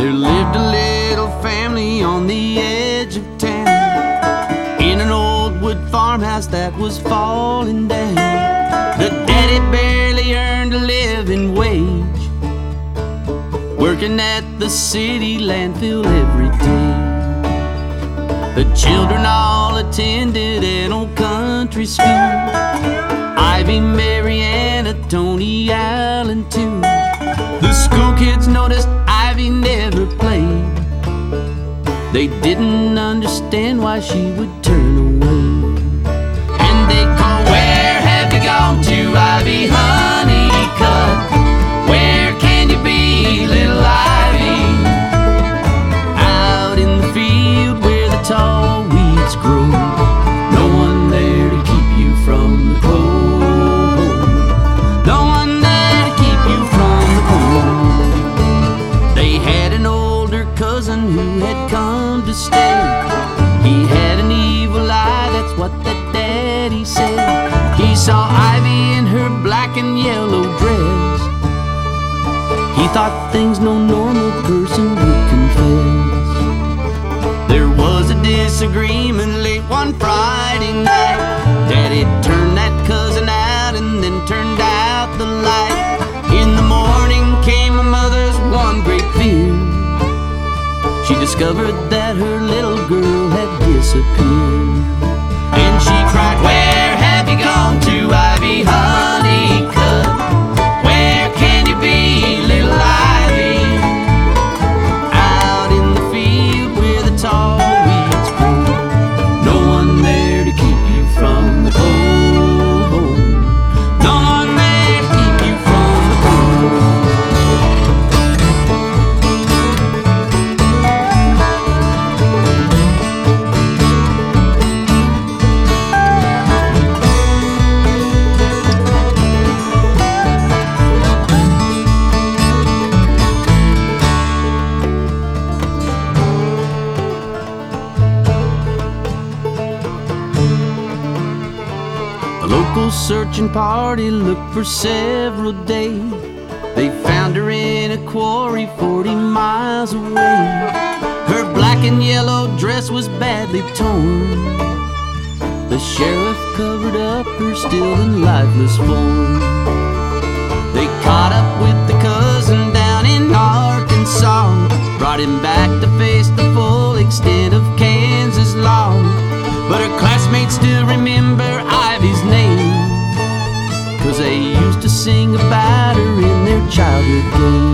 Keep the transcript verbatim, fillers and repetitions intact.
There lived a little family on the edge of town, in an old wood farmhouse that was falling down. The daddy barely earned a living wage, working at the city landfill every day. The children all attended an old country school, Ivy, Mariana, Tony, Allen too. The school kids noticed Ivy never played. They didn't understand why she would turn away. And they called, "Where have you gone to, Ivy Honeycutt? Where can you be, little Ivy?" Out in the field where the tall weeds grow, no one there to keep you from the cold. No one there to keep you from the cold. They had an older cousin who had come to stay. He had an evil eye, that's what the daddy said. He saw Ivy in her black and yellow dress. He thought things no normal person would confess. There was a disagreement late one Friday night. Daddy turned that cousin out and then turned out the light. In the morning came my mother's one great fear. She discovered that her little girl had disappeared. And she cried, "Where have you gone to, Ivy Honeycutt? Where can you be, little Ivy?" Out in the field where the tall weeds grow, no one there to keep you from the cold. No one there to keep you from the cold. A local searching party looked for several days. They found her in a quarry forty miles away. Her black and yellow dress was badly torn. The sheriff covered up her still and lifeless form. They caught up with the cousin down in Arkansas, brought him back to face the full extent of Kansas law. But her classmates still remember Ivy's name, 'cause they used to sing about her in their childhood games.